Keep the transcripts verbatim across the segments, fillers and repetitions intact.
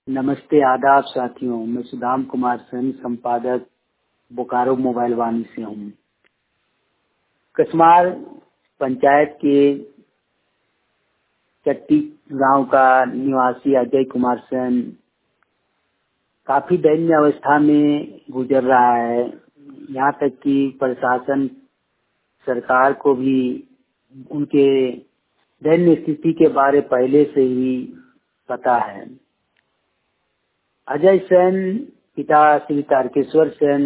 नमस्ते, आदाब साथियों। मैं सुदाम कुमार सेन, संपादक बोकारो मोबाइल वाणी से हूँ। कसमार पंचायत के चट्टी गांव का निवासी अजय कुमार सेन काफी दयनीय अवस्था में गुजर रहा है। यहाँ तक कि प्रशासन, सरकार को भी उनके दयनीय स्थिति के बारे पहले से ही पता है। अजय सेन पिता श्री तारकेश्वर सेन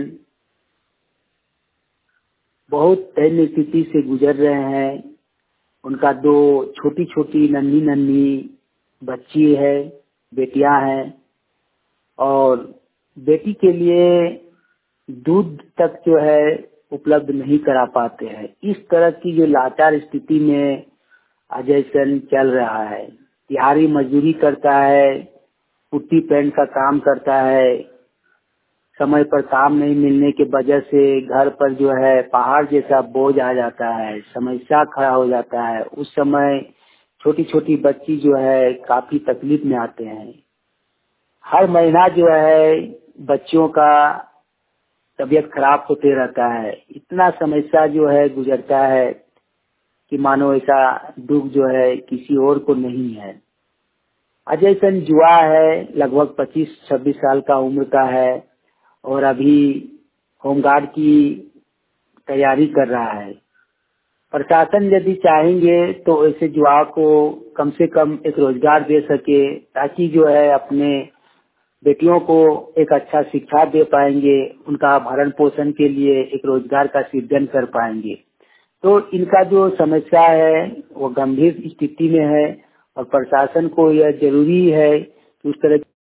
बहुत दयनीय स्थिति से गुजर रहे हैं। उनका दो छोटी छोटी नन्ही नन्ही बच्ची है, बेटियां हैं, और बेटी के लिए दूध तक जो है उपलब्ध नहीं करा पाते हैं। इस तरह की जो लाचार स्थिति में अजय सेन चल रहा है। दिहाड़ी मजदूरी करता है, पुट्टी पेंट का काम करता है। समय पर काम नहीं मिलने के वजह से घर पर जो है पहाड़ जैसा बोझ आ जाता है, समस्या खड़ा हो जाता है। उस समय छोटी छोटी बच्ची जो है काफी तकलीफ में आते हैं। हर महीना जो है बच्चियों का तबीयत खराब होते रहता है। इतना समस्या जो है गुजरता है कि मानो ऐसा दुख जो है किसी और को नहीं है। अजय सेन जुआ है, लगभग पच्चीस छब्बीस साल का उम्र का है और अभी होमगार्ड की तैयारी कर रहा है। प्रशासन यदि चाहेंगे तो ऐसे जुआ को कम से कम एक रोजगार दे सके, ताकि जो है अपने बेटियों को एक अच्छा शिक्षा दे पाएंगे, उनका भरण पोषण के लिए एक रोजगार का सृजन कर पाएंगे। तो इनका जो समस्या है वो गंभीर स्थिति में है और प्रशासन को यह जरूरी है कि उस तरह